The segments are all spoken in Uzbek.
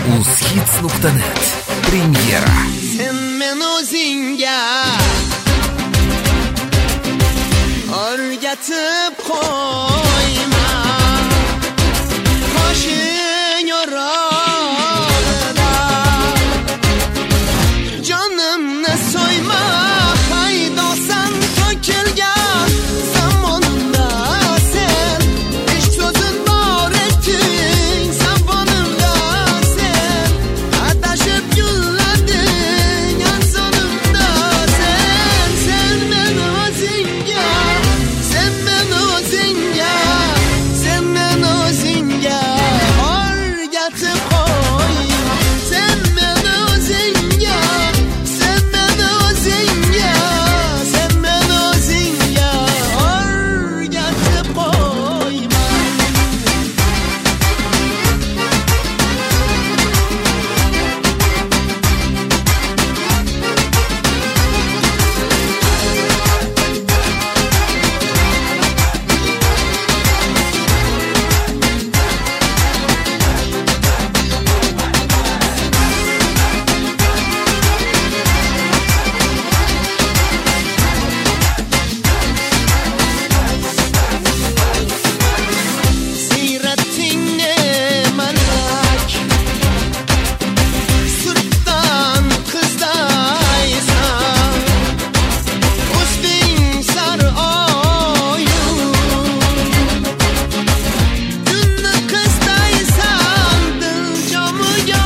uzhits.net Premyera. Sen men o'zingga o'rgatib qo'yma, qo'shing yorog'ida jonimni so'yma, haydosan to'kilgan zamonda sen ish so'zin bor eting, zamonimda sen adashib yullading, ansonimda sen men o'zingga, sen men o'zingga, sen men o'zingga o'rgatib qo'yma, sen men o'zingga, sen men o'zingga, sen men o'zingga o'rgatib qo'yma. Siyratingni malak, surtdan qizdaysan, o'sting sar oyun, tunni qizdaysan, dil jomiga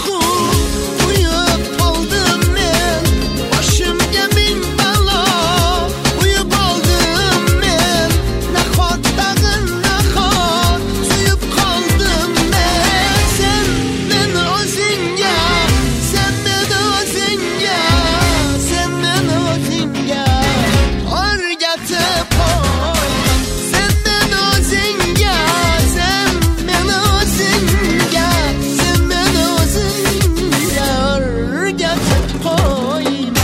uyib qoldim men, boshimga ming balo uyib oldim men, nahot tag'in nahot suyib qoldim men, sen men o'zingga, sen men o'zingga, sen men o'zingga o'rgatib qo'yma, sen men o'zingga, sen men o'zingga, sen men o'zingga o'rgatib qo'yma.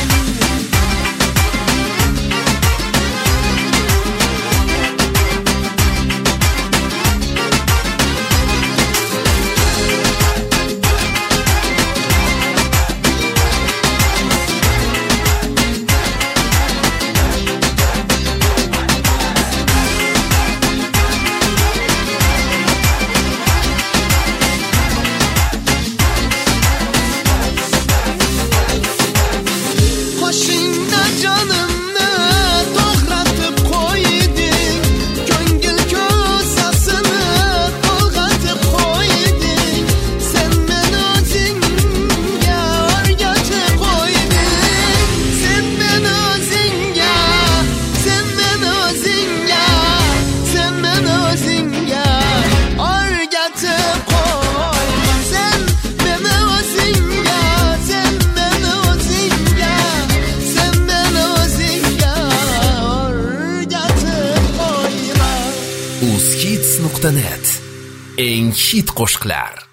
Qo'shingda jonimni to'g'ratib qo'yding, ko'ngil ko'zasini to'lg'atib qo'yding, sen men o'zingga o'rgatib qo'yding, sen men o'zingga, sen men o'zingga, sen men o'zingga o'rgatib qo'yma, sen men o'zingga, sen men o'zingga, sen men o'zingga o'rgatib qo'yma. uzhits.net eng hit qo'shiqlar.